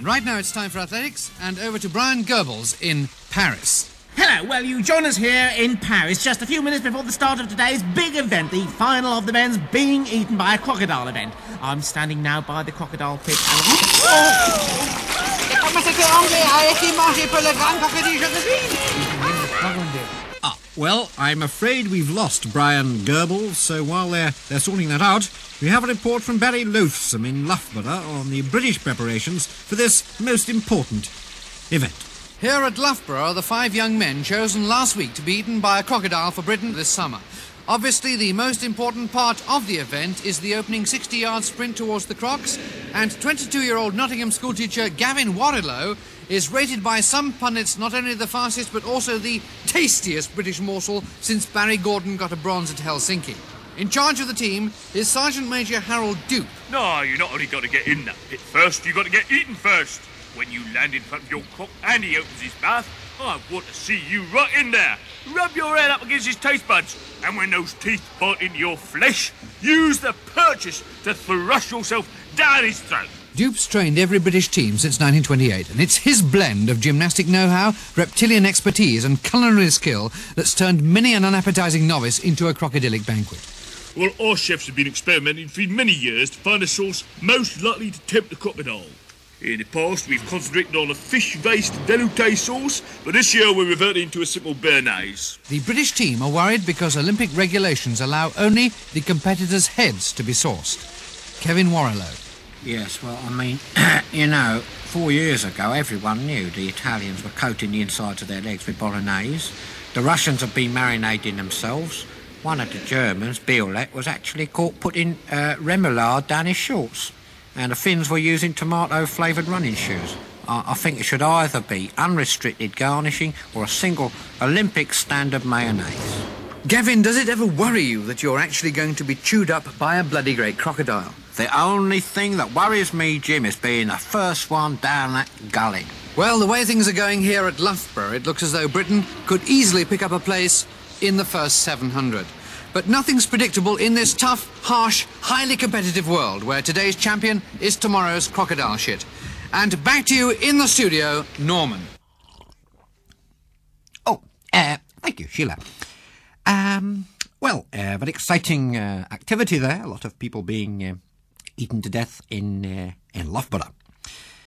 And right now it's time for athletics, and over to Brian Goebbels in Paris. Hello, well, you join us here in Paris just a few minutes before the start of today's big event, the final of the men's being eaten by a crocodile event. I'm standing now by the crocodile pit Well, I'm afraid we've lost Brian Goebbels, so while they're sorting that out, we have a report from Barry Loathsome in Loughborough on the British preparations for this most important event. Here at Loughborough are the 5 young men chosen last week to be eaten by a crocodile for Britain this summer. Obviously, the most important part of the event is the opening 60-yard sprint towards the crocs, and 22-year-old Nottingham schoolteacher Gavin Warrilow is rated by some pundits not only the fastest but also the tastiest British morsel since Barry Gordon got a bronze at Helsinki. In charge of the team is Sergeant Major Harold Dupe. No, you not only got to get in that pit first, you got to get eaten first. When you land in front of your croc and he opens his mouth, I want to see you right in there. Rub your head up against his taste buds, and when those teeth bite into your flesh, use the purchase to thrust yourself down his throat. Dupe's trained every British team since 1928, and it's his blend of gymnastic know-how, reptilian expertise and culinary skill that's turned many an unappetizing novice into a crocodilic banquet. Well, our chefs have been experimenting for many years to find a sauce most likely to tempt the crocodile. In the past, we've concentrated on a fish-based velouté sauce, but this year we're reverting to a simple béarnaise. The British team are worried because Olympic regulations allow only the competitors' heads to be sauced. Kevin Warrilow. Yes, well, I mean, you know, 4 years ago everyone knew the Italians were coating the insides of their legs with bolognese. The Russians have been marinating themselves. One of the Germans, Biolek, was actually caught putting remoulade down his shorts. And the Finns were using tomato-flavoured running shoes. I think it should either be unrestricted garnishing or a single Olympic standard mayonnaise. Gavin, does it ever worry you that you're actually going to be chewed up by a bloody great crocodile? The only thing that worries me, Jim, is being the first one down that gully. Well, the way things are going here at Loughborough, it looks as though Britain could easily pick up a place in the first 700. But nothing's predictable in this tough, harsh, highly competitive world where today's champion is tomorrow's crocodile shit. And back to you in the studio, Norman. Thank you, Sheila. Very exciting activity there. A lot of people being eaten to death in Loughborough.